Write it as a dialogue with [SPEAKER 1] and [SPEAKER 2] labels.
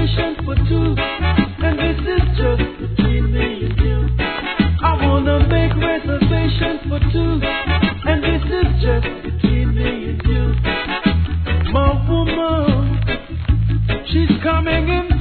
[SPEAKER 1] reservation for two, and this is just between me and you. I wanna make reservation for two, and this is just between me and you. My woman, she's coming in